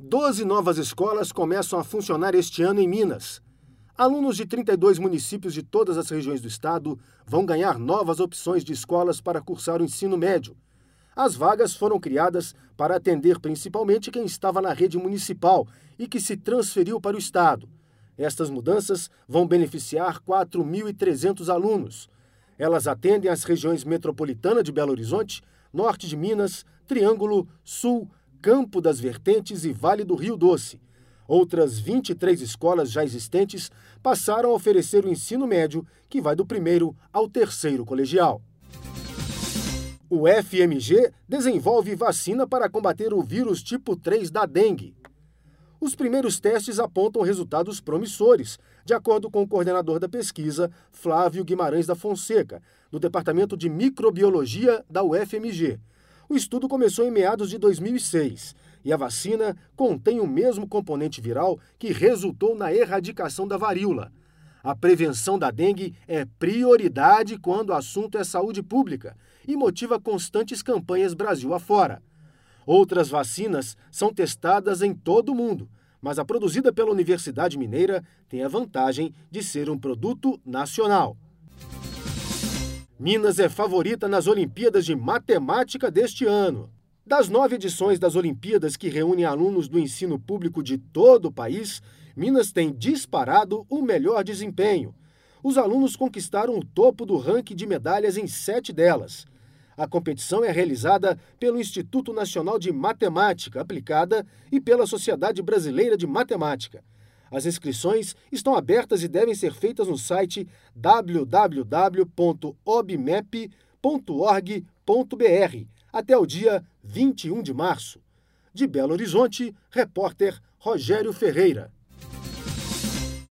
12 novas escolas começam a funcionar este ano em Minas. Alunos de 32 municípios de todas as regiões do estado vão ganhar novas opções de escolas para cursar o ensino médio. As vagas foram criadas para atender principalmente quem estava na rede municipal e que se transferiu para o estado. Estas mudanças vão beneficiar 4.300 alunos. Elas atendem as regiões metropolitana de Belo Horizonte, Norte de Minas, Triângulo, Sul, Campo das Vertentes e Vale do Rio Doce. Outras 23 escolas já existentes passaram a oferecer o ensino médio, que vai do primeiro ao terceiro colegial. O FMG desenvolve vacina para combater o vírus tipo 3 da dengue. Os primeiros testes apontam resultados promissores, de acordo com o coordenador da pesquisa, Flávio Guimarães da Fonseca, do Departamento de Microbiologia da UFMG. O estudo começou em meados de 2006 e a vacina contém o mesmo componente viral que resultou na erradicação da varíola. A prevenção da dengue é prioridade quando o assunto é saúde pública e motiva constantes campanhas Brasil afora. Outras vacinas são testadas em todo o mundo, mas a produzida pela Universidade Mineira tem a vantagem de ser um produto nacional. Minas é favorita nas Olimpíadas de Matemática deste ano. Das 9 edições das Olimpíadas que reúnem alunos do ensino público de todo o país, Minas tem disparado o melhor desempenho. Os alunos conquistaram o topo do ranking de medalhas em 7 delas. A competição é realizada pelo Instituto Nacional de Matemática Aplicada e pela Sociedade Brasileira de Matemática. As inscrições estão abertas e devem ser feitas no site www.obmep.org.br até o dia 21 de março. De Belo Horizonte, repórter Rogério Ferreira.